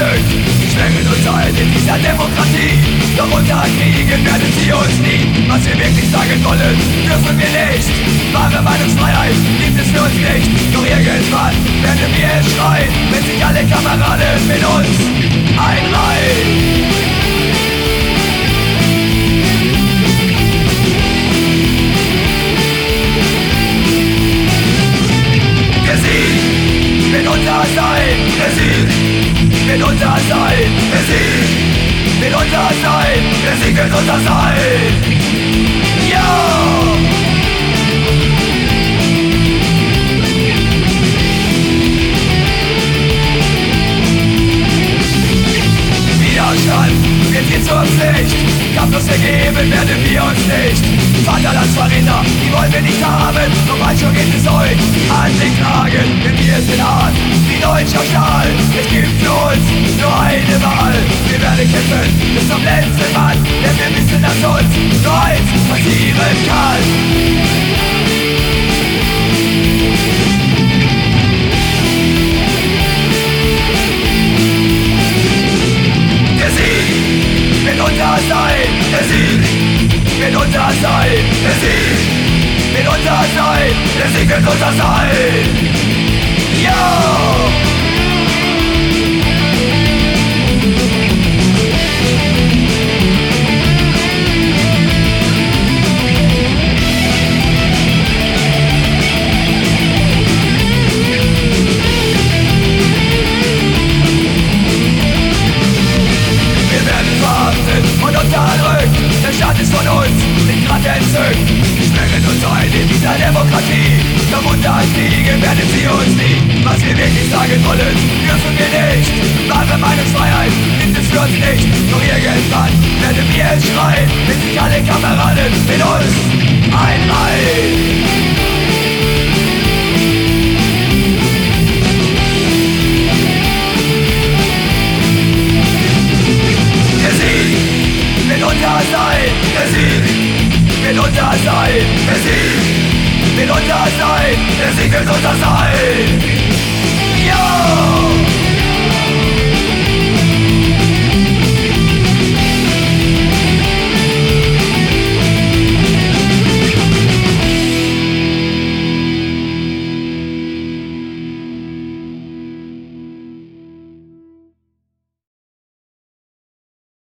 entzückt. Sie schwängen uns ein in dieser Demokratie, doch unterkriegen werden sie uns nie. Was wir wirklich sagen wollen, dürfen wir nicht. Wahre Meinungsfreiheit gibt es für uns nicht. Doch irgendwann werden wir es schreien, wenn sich alle Kameraden mit uns einreihen. Wird unser sein, der Sieg wird unser sein, der Sieg wird unser sein. Ja! Widerstand wird hier zur Pflicht, kampflos ergeben werden wir uns nicht. Vaterlandsverräter, die wollen wir nicht haben, doch bald schon geht es euch an den Kragen, denn wir sind hart wie deutscher Stahl. Es gibt für uns nur eine Wahl, wir werden kämpfen bis zum letzten Mann, denn wir wissen, dass uns nur eins passieren kann. Der Sieg wird unser sein, der Sieg wird unser sein, der Sieg wird unser sein, der Sieg wird unser sein. Ja! Wir werden verhaftet und unterdrückt, der Staat ist von uns nicht grad entzückt. Sie schwängen uns ein in dieser Demokratie, doch unterkriegen werden sie uns nie. Was wir wirklich sagen wollen, dürfen wir nicht. Wahre Meinungsfreiheit gibt es für uns nicht. Doch irgendwann werden wir es schreien, wenn sich alle Kameraden mit uns einreihen. Der Sieg wird unser sein, der Sieg wird unser sein, der Sieg wird unser sein, der Sieg wird unser sein.